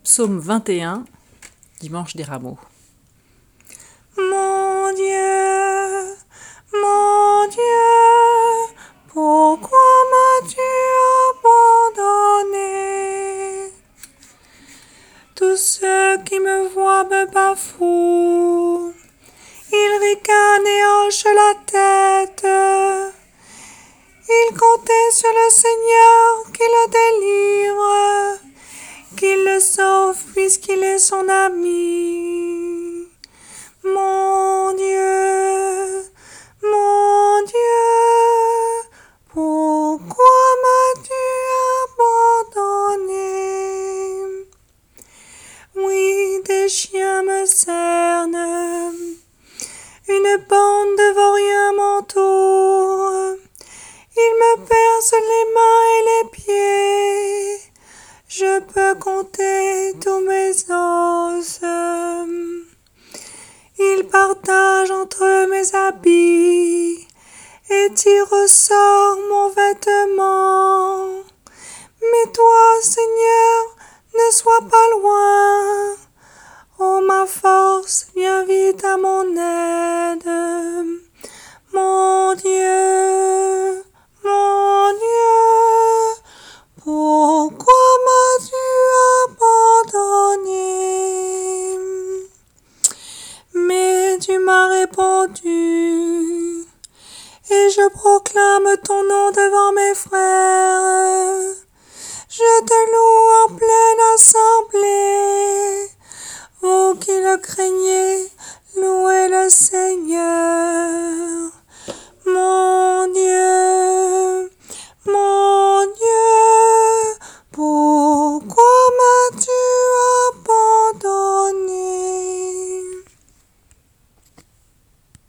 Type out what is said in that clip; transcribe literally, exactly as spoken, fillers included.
Psaume vingt et un, Dimanche des Rameaux. Mon Dieu, mon Dieu, pourquoi m'as-tu abandonné? Tous ceux qui me voient me bafouent, ils ricanent et hochent la tête. Ils comptaient sur le Seigneur qui le délivre, qu'il le sauve puisqu'il est son ami. Mon Dieu, mon Dieu, pourquoi m'as-tu abandonné? Oui, des chiens me cernent, une bande de vauriens m'entoure, ils me percent les mains et les pieds, je peux compter tous mes os. Ils partagent entre eux mes habits et tirent au sort mon vêtement.